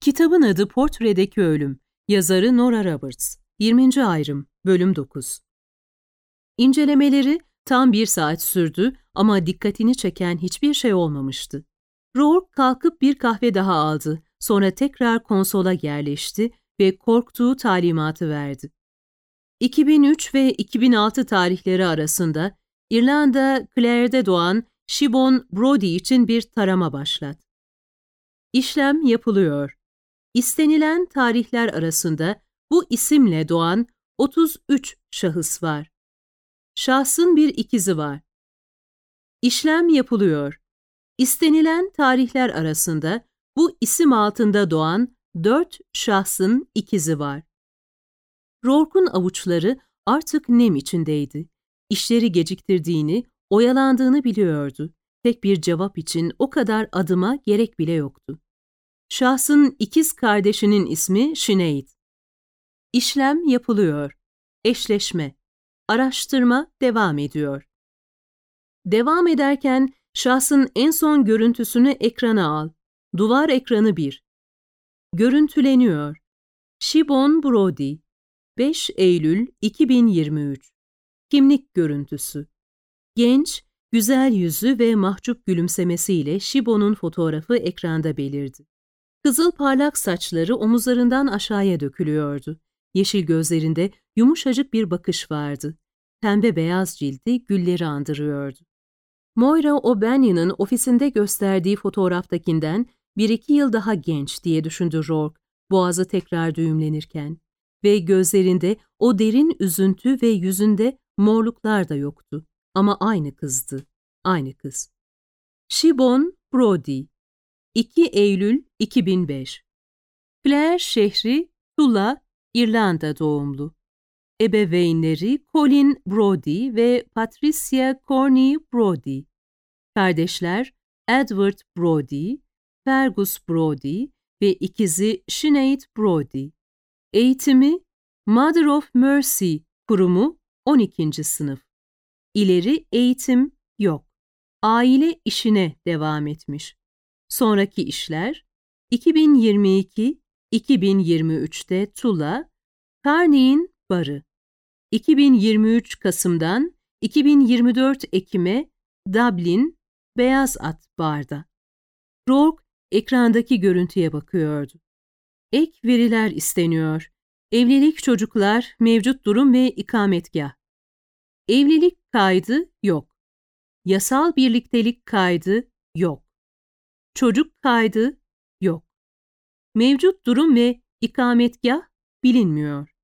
Kitabın adı Portredeki Ölüm. Yazarı Nora Roberts. 20. Ayrım. Bölüm 9. İncelemeleri tam 1 saat sürdü ama dikkatini çeken hiçbir şey olmamıştı. Rourke kalkıp bir kahve daha aldı. Sonra tekrar konsola yerleşti ve korktuğu talimatı verdi. 2003 ve 2006 tarihleri arasında İrlanda Clare'de doğan Siobhan Brodie için bir tarama başlat. İşlem yapılıyor. İstenilen tarihler arasında bu isimle doğan 33 şahıs var. Şahsın bir ikizi var. İşlem yapılıyor. İstenilen tarihler arasında bu isim altında doğan 4 şahsın ikizi var. Rourke'un avuçları artık nem içindeydi. İşleri geciktirdiğini, oyalandığını biliyordu. Tek bir cevap için o kadar adıma gerek bile yoktu. Şahsın ikiz kardeşinin ismi Sinead. İşlem yapılıyor. Eşleşme. Araştırma devam ediyor. Devam ederken şahsın en son görüntüsünü ekrana al. Duvar ekranı 1. Görüntüleniyor. Siobhan Brodie. 5 Eylül 2023. Kimlik görüntüsü. Genç, güzel yüzü ve mahcup gülümsemesiyle Siobhan'un fotoğrafı ekranda belirdi. Kızıl parlak saçları omuzlarından aşağıya dökülüyordu. Yeşil gözlerinde yumuşacık bir bakış vardı. Pembe beyaz cildi gülleri andırıyordu. Moira O'Banion'ın ofisinde gösterdiği fotoğraftakinden 1-2 yıl daha genç diye düşündü Rourke, boğazı tekrar düğümlenirken. Ve gözlerinde o derin üzüntü ve yüzünde morluklar da yoktu. Ama aynı kızdı, aynı kız. Siobhan Brodie. 2 Eylül 2005. Clare şehri, Tulla, İrlanda doğumlu. Ebeveynleri Colin Brodie ve Patricia Corney Brodie. Kardeşler Edward Brodie, Fergus Brodie ve ikizi Sinead Brodie. Eğitimi Mother of Mercy kurumu 12. sınıf. İleri eğitim yok. Aile işine devam etmiş. Sonraki işler 2022-2023'te Tulla, Carney'in barı. 2023 Kasım'dan 2024 Ekim'e Dublin, Beyaz At barda. Rourke ekrandaki görüntüye bakıyordu. Ek veriler isteniyor. Evlilik, çocuklar, mevcut durum ve ikametgah. Evlilik kaydı yok. Yasal birliktelik kaydı yok. Çocuk kaydı yok. Mevcut durum ve ikametgah bilinmiyor.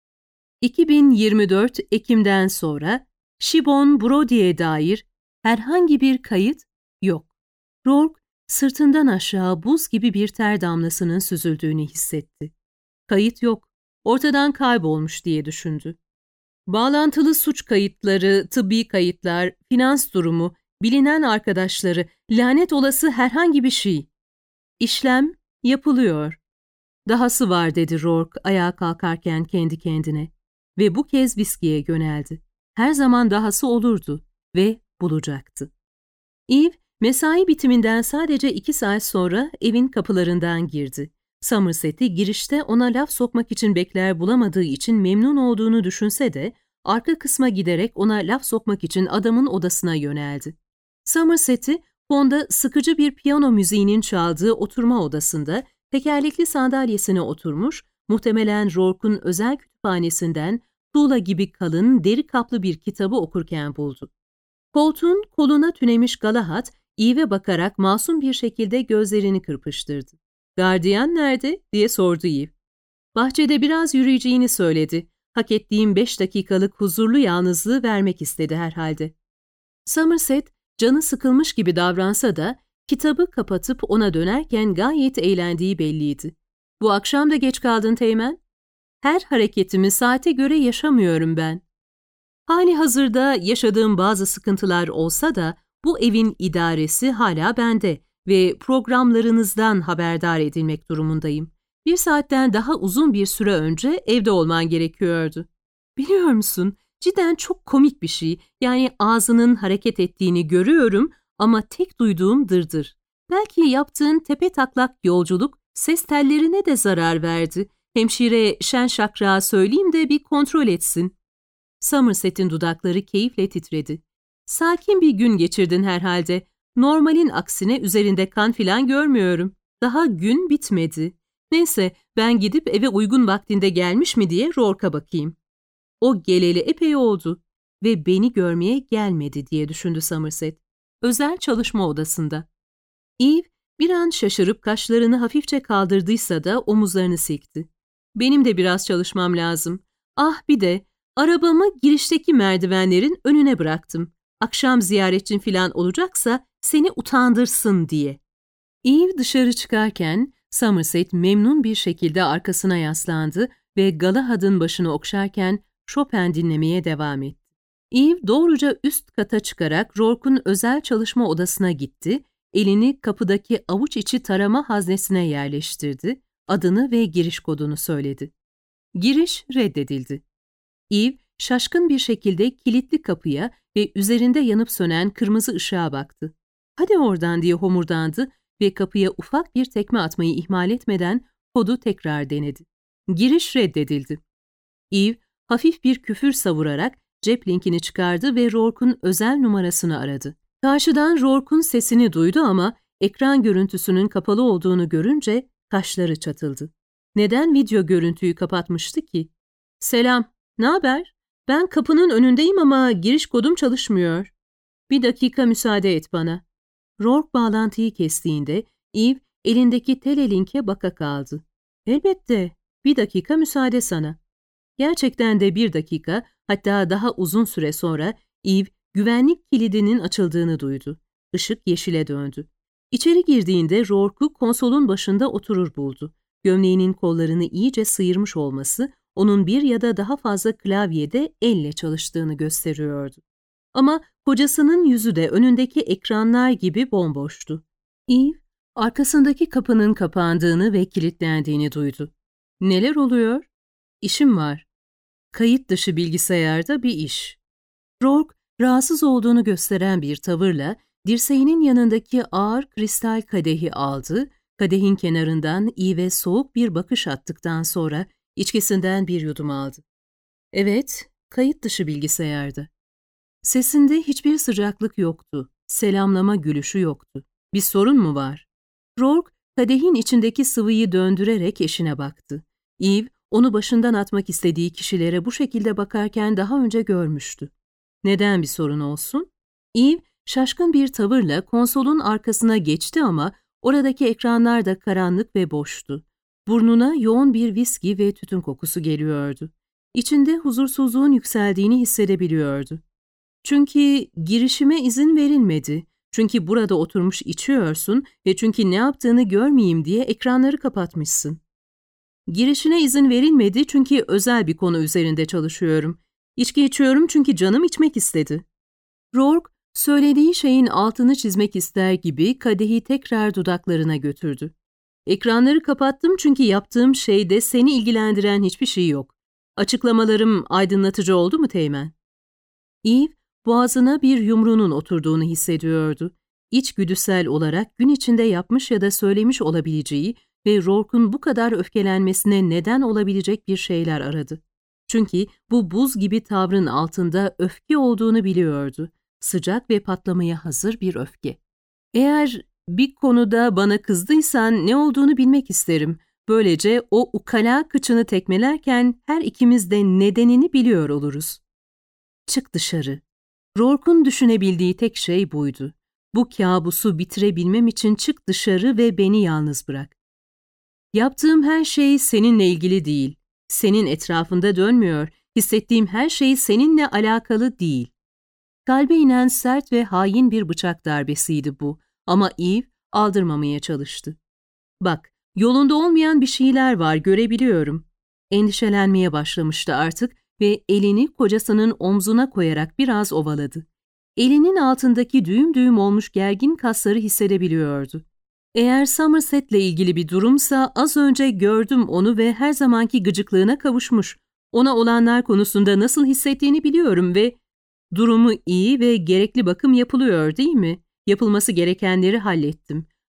2024 Ekim'den sonra Siobhan Brodie'ye dair herhangi bir kayıt yok. Rourke sırtından aşağı buz gibi bir ter damlasının süzüldüğünü hissetti. Kayıt yok, ortadan kaybolmuş diye düşündü. Bağlantılı suç kayıtları, tıbbi kayıtlar, finans durumu, bilinen arkadaşları, lanet olası herhangi bir şey. İşlem yapılıyor. Dahası var dedi Rourke ayağa kalkarken kendi kendine. Ve bu kez viskiye yöneldi. Her zaman dahası olurdu ve bulacaktı. Eve, mesai bitiminden sadece 2 saat sonra evin kapılarından girdi. Somerset'i girişte ona laf sokmak için bekler bulamadığı için memnun olduğunu düşünse de, arka kısma giderek ona laf sokmak için adamın odasına yöneldi. Somerset'i, fonda sıkıcı bir piyano müziğinin çaldığı oturma odasında, tekerlekli sandalyesine oturmuş, muhtemelen Rourke'un özel kütüphanesinden tuğla gibi kalın, deri kaplı bir kitabı okurken buldu. Koltuğun koluna tünemiş Galahad, Eve'e bakarak masum bir şekilde gözlerini kırpıştırdı. "Gardiyan nerede?" diye sordu Eve. "Bahçede biraz yürüyeceğini söyledi. Hak ettiğim 5 dakikalık huzurlu yalnızlığı vermek istedi herhalde." Somerset, canı sıkılmış gibi davransa da, kitabı kapatıp ona dönerken gayet eğlendiği belliydi. "Bu akşam da geç kaldın Teğmen." "Her hareketimi saate göre yaşamıyorum ben." "Hali hazırda yaşadığım bazı sıkıntılar olsa da bu evin idaresi hala bende ve programlarınızdan haberdar edilmek durumundayım. 1 saatten daha uzun bir süre önce evde olman gerekiyordu." "Biliyor musun, cidden çok komik bir şey. Yani ağzının hareket ettiğini görüyorum ama tek duyduğum dırdır. Belki yaptığın tepetaklak yolculuk Ses tellerine de zarar verdi. Hemşireye şen şakra söyleyeyim de bir kontrol etsin. Somerset'in dudakları keyifle titredi. Sakin bir gün geçirdin herhalde. Normalin aksine üzerinde kan filan görmüyorum. Daha gün bitmedi. Neyse, ben gidip eve uygun vaktinde gelmiş mi diye Rourke'a bakayım. O geleli epey oldu ve beni görmeye gelmedi diye düşündü Somerset. Özel çalışma odasında. Eve bir an şaşırıp kaşlarını hafifçe kaldırdıysa da omuzlarını silkti. Benim de biraz çalışmam lazım. Ah bir de arabamı girişteki merdivenlerin önüne bıraktım. Akşam ziyaretçin filan olacaksa seni utandırsın diye. Eve dışarı çıkarken Somerset memnun bir şekilde arkasına yaslandı ve Galahad'ın başını okşarken Chopin dinlemeye devam etti. Eve doğruca üst kata çıkarak Rourke'un özel çalışma odasına gitti, elini kapıdaki avuç içi tarama haznesine yerleştirdi, adını ve giriş kodunu söyledi. Giriş reddedildi. Eve şaşkın bir şekilde kilitli kapıya ve üzerinde yanıp sönen kırmızı ışığa baktı. "Hadi oradan" diye homurdandı ve kapıya ufak bir tekme atmayı ihmal etmeden kodu tekrar denedi. Giriş reddedildi. Eve hafif bir küfür savurarak cep linkini çıkardı ve Rourke'un özel numarasını aradı. Karşıdan Rourke'un sesini duydu ama ekran görüntüsünün kapalı olduğunu görünce kaşları çatıldı. Neden video görüntüyü kapatmıştı ki? "Selam, ne haber? Ben kapının önündeyim ama giriş kodum çalışmıyor. Bir dakika müsaade et bana." Rourke bağlantıyı kestiğinde Eve elindeki telelinke baka kaldı. "Elbette, bir dakika müsaade sana." Gerçekten de bir dakika, hatta daha uzun süre sonra Eve güvenlik kilidinin açıldığını duydu. Işık yeşile döndü. İçeri girdiğinde Rourke'u konsolun başında oturur buldu. Gömleğinin kollarını iyice sıyırmış olması, onun bir ya da daha fazla klavyede elle çalıştığını gösteriyordu. Ama kocasının yüzü de önündeki ekranlar gibi bomboştu. Eve, arkasındaki kapının kapandığını ve kilitlendiğini duydu. "Neler oluyor?" "İşim var." Kayıt dışı bilgisayarda bir iş. Rourke, rahatsız olduğunu gösteren bir tavırla dirseğinin yanındaki ağır kristal kadehi aldı, kadehin kenarından Eve'e soğuk bir bakış attıktan sonra içkisinden bir yudum aldı. "Evet, kayıt dışı bilgisayarda." Sesinde hiçbir sıcaklık yoktu, selamlama gülüşü yoktu. "Bir sorun mu var?" Rourke, kadehin içindeki sıvıyı döndürerek eşine baktı. Eve, onu başından atmak istediği kişilere bu şekilde bakarken daha önce görmüştü. "Neden bir sorun olsun?" Eve, şaşkın bir tavırla konsolun arkasına geçti ama oradaki ekranlar da karanlık ve boştu. Burnuna yoğun bir viski ve tütün kokusu geliyordu. İçinde huzursuzluğun yükseldiğini hissedebiliyordu. "Çünkü girişime izin verilmedi. Çünkü burada oturmuş içiyorsun ve çünkü ne yaptığını görmeyeyim diye ekranları kapatmışsın." "Girişine izin verilmedi çünkü özel bir konu üzerinde çalışıyorum. İçki içiyorum çünkü canım içmek istedi." Rourke, söylediği şeyin altını çizmek ister gibi kadehi tekrar dudaklarına götürdü. "Ekranları kapattım çünkü yaptığım şeyde seni ilgilendiren hiçbir şey yok. Açıklamalarım aydınlatıcı oldu mu Teğmen?" Eve, boğazına bir yumruğunun oturduğunu hissediyordu. İçgüdüsel olarak gün içinde yapmış ya da söylemiş olabileceği ve Rourke'un bu kadar öfkelenmesine neden olabilecek bir şeyler aradı. Çünkü bu buz gibi tavrın altında öfke olduğunu biliyordu. Sıcak ve patlamaya hazır bir öfke. "Eğer bir konuda bana kızdıysan ne olduğunu bilmek isterim. Böylece o ukala kıçını tekmelerken her ikimiz de nedenini biliyor oluruz." "Çık dışarı." Rourke'un düşünebildiği tek şey buydu. "Bu kabusu bitirebilmem için çık dışarı ve beni yalnız bırak." "Yaptığım her şey seninle ilgili değil. Senin etrafında dönmüyor. Hissettiğim her şey seninle alakalı değil." Kalbe inen sert ve hain bir bıçak darbesiydi bu ama Eve aldırmamaya çalıştı. "Bak, yolunda olmayan bir şeyler var, görebiliyorum." Endişelenmeye başlamıştı artık ve elini kocasının omzuna koyarak biraz ovaladı. Elinin altındaki düğüm düğüm olmuş gergin kasları hissedebiliyordu. Eğer Somerset'le ilgili bir durumsa az önce gördüm onu ve her zamanki gıcıklığına kavuşmuş. Ona olanlar konusunda nasıl hissettiğini biliyorum ve durumu iyi ve gerekli bakım yapılıyor değil mi? Yapılması gerekenleri hallettim.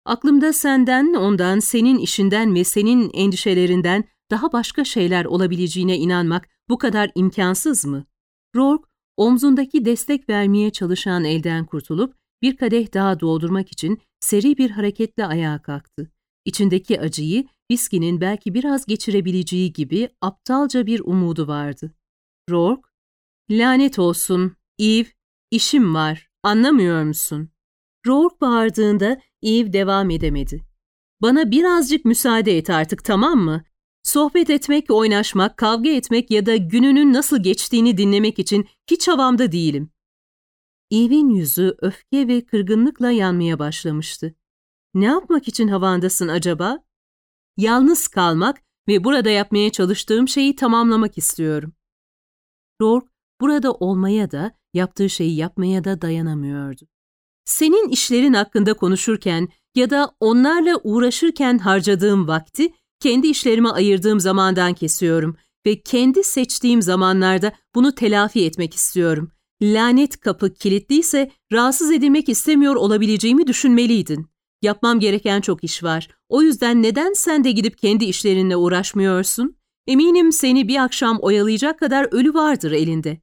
Aklımda senden, ondan, senin işinden ve senin endişelerinden daha başka şeyler olabileceğine inanmak bu kadar imkansız mı? Rourke, omzundaki destek vermeye çalışan elden kurtulup bir kadeh daha doldurmak için seri bir hareketle ayağa kalktı. İçindeki acıyı viskinin belki biraz geçirebileceği gibi aptalca bir umudu vardı. Rourke, "Lanet olsun, Eve, işim var, anlamıyor musun?" Rourke bağırdığında Eve devam edemedi. "Bana birazcık müsaade et artık, tamam mı? Sohbet etmek, oynaşmak, kavga etmek ya da gününün nasıl geçtiğini dinlemek için hiç havamda değilim." Eve'in yüzü öfke ve kırgınlıkla yanmaya başlamıştı. "Ne yapmak için havandasın acaba?" "Yalnız kalmak ve burada yapmaya çalıştığım şeyi tamamlamak istiyorum." Rourke, burada olmaya da, yaptığı şeyi yapmaya da dayanamıyordu. "Senin işlerin hakkında konuşurken ya da onlarla uğraşırken harcadığım vakti kendi işlerime ayırdığım zamandan kesiyorum ve kendi seçtiğim zamanlarda bunu telafi etmek istiyorum. Lanet kapı kilitliyse rahatsız edilmek istemiyor olabileceğimi düşünmeliydin. Yapmam gereken çok iş var. O yüzden neden sen de gidip kendi işlerinle uğraşmıyorsun? Eminim seni bir akşam oyalayacak kadar ölü vardır elinde."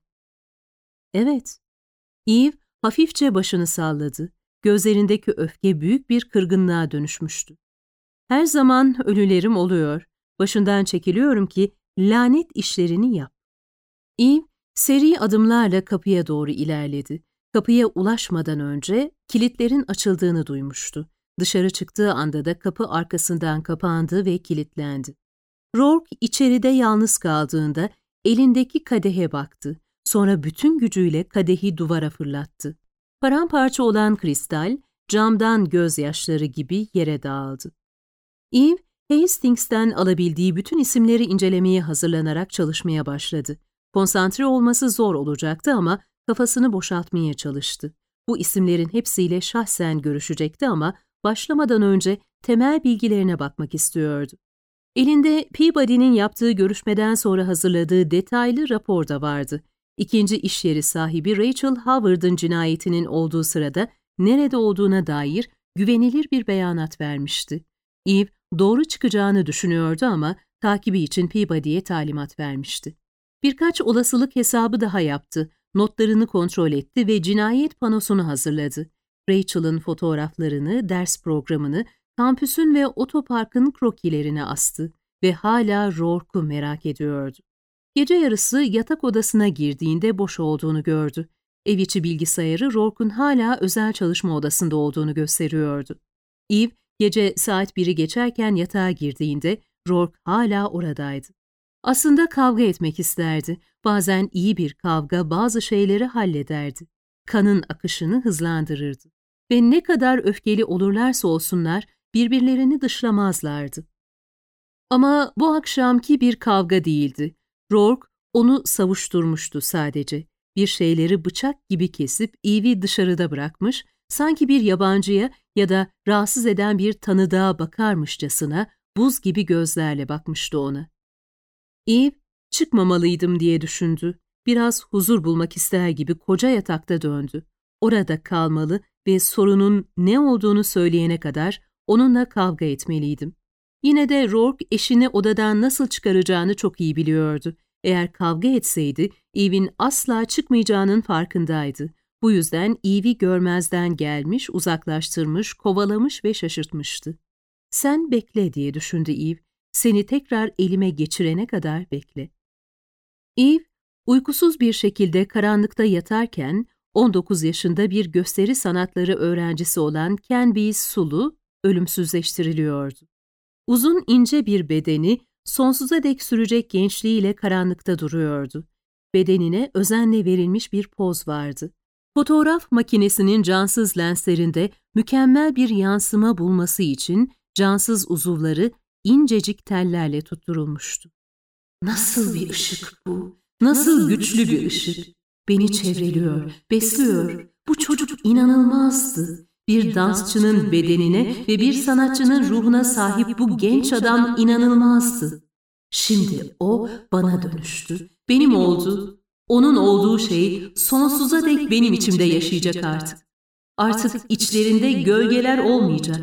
"Evet." Eve hafifçe başını salladı. Gözlerindeki öfke büyük bir kırgınlığa dönüşmüştü. "Her zaman ölülerim oluyor. Başından çekiliyorum ki lanet işlerini yap." Eve seri adımlarla kapıya doğru ilerledi. Kapıya ulaşmadan önce kilitlerin açıldığını duymuştu. Dışarı çıktığı anda da kapı arkasından kapandı ve kilitlendi. Rourke içeride yalnız kaldığında elindeki kadehe baktı. Sonra bütün gücüyle kadehi duvara fırlattı. Paramparça olan kristal, camdan gözyaşları gibi yere dağıldı. Eve, Hastings'ten alabildiği bütün isimleri incelemeye hazırlanarak çalışmaya başladı. Konsantre olması zor olacaktı ama kafasını boşaltmaya çalıştı. Bu isimlerin hepsiyle şahsen görüşecekti ama başlamadan önce temel bilgilerine bakmak istiyordu. Elinde Peabody'nin yaptığı görüşmeden sonra hazırladığı detaylı rapor da vardı. İkinci iş yeri sahibi Rachel Howard'ın cinayetinin olduğu sırada nerede olduğuna dair güvenilir bir beyanat vermişti. Eve doğru çıkacağını düşünüyordu ama takibi için Peabody'ye talimat vermişti. Birkaç olasılık hesabı daha yaptı, notlarını kontrol etti ve cinayet panosunu hazırladı. Rachel'ın fotoğraflarını, ders programını, kampüsün ve otoparkın krokilerini astı ve hala Rourke'u merak ediyordu. Gece yarısı yatak odasına girdiğinde boş olduğunu gördü. Ev içi bilgisayarı Rourke'un hala özel çalışma odasında olduğunu gösteriyordu. Eve, gece saat 1'i geçerken yatağa girdiğinde Rourke hala oradaydı. Aslında kavga etmek isterdi. Bazen iyi bir kavga bazı şeyleri hallederdi. Kanın akışını hızlandırırdı. Ve ne kadar öfkeli olurlarsa olsunlar birbirlerini dışlamazlardı. Ama bu akşamki bir kavga değildi. Rourke onu savuşturmuştu sadece. Bir şeyleri bıçak gibi kesip Eve'i dışarıda bırakmış, sanki bir yabancıya ya da rahatsız eden bir tanıdığa bakarmışçasına buz gibi gözlerle bakmıştı ona. Eve, çıkmamalıydım diye düşündü. Biraz huzur bulmak ister gibi koca yatakta döndü. Orada kalmalı ve sorunun ne olduğunu söyleyene kadar onunla kavga etmeliydim. Yine de Rourke eşini odadan nasıl çıkaracağını çok iyi biliyordu. Eğer kavga etseydi, Eve'in asla çıkmayacağının farkındaydı. Bu yüzden Eve'i görmezden gelmiş, uzaklaştırmış, kovalamış ve şaşırtmıştı. "Sen bekle," diye düşündü Eve. "Seni tekrar elime geçirene kadar bekle." Eve, uykusuz bir şekilde karanlıkta yatarken, 19 yaşında bir gösteri sanatları öğrencisi olan Canby Sulu ölümsüzleştiriliyordu. Uzun ince bir bedeni sonsuza dek sürecek gençliğiyle karanlıkta duruyordu. Bedenine özenle verilmiş bir poz vardı. Fotoğraf makinesinin cansız lenslerinde mükemmel bir yansıma bulması için cansız uzuvları incecik tellerle tutturulmuştu. "Nasıl bir ışık bu? Nasıl güçlü bir ışık? Beni çevreliyor, besliyor. Bu çocuk inanılmazdı. Bir dansçının bedenine ve bir sanatçının ruhuna sahip bu genç adam inanılmazdı. Şimdi o bana dönüştü. Benim oldu. Onun olduğu şey sonsuza dek benim içimde yaşayacak artık. Artık içlerinde gölgeler olmayacak.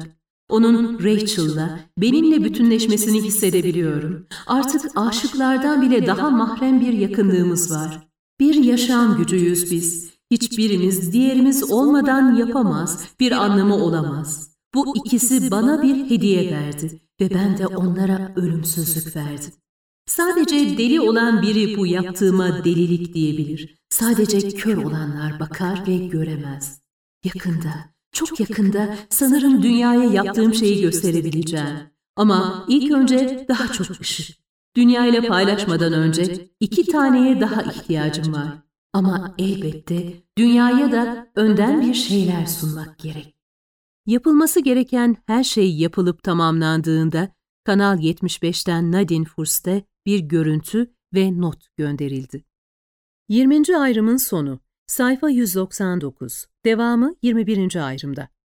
Onun Rachel'la, benimle bütünleşmesini hissedebiliyorum. Artık aşıklardan bile daha mahrem bir yakınlığımız var. Bir yaşam gücüyüz biz. Hiçbirimiz diğerimiz olmadan yapamaz, bir anlamı olamaz. Bu ikisi bana bir hediye verdi ve ben de onlara ölümsüzlük verdim. Sadece deli olan biri bu yaptığıma delilik diyebilir. Sadece kör olanlar bakar ve göremez. Yakında, çok yakında sanırım dünyaya yaptığım şeyi gösterebileceğim. Ama ilk önce daha çok ışık. Dünyayla paylaşmadan önce 2 taneye daha ihtiyacım var. Ama elbette dünyaya da önden bir şeyler sunmak gerek. Yapılması gereken her şey yapılıp tamamlandığında Kanal 75'ten Nadine Furst'e bir görüntü ve not gönderildi. 20. ayrımın sonu. Sayfa 199. Devamı 21. ayrımda.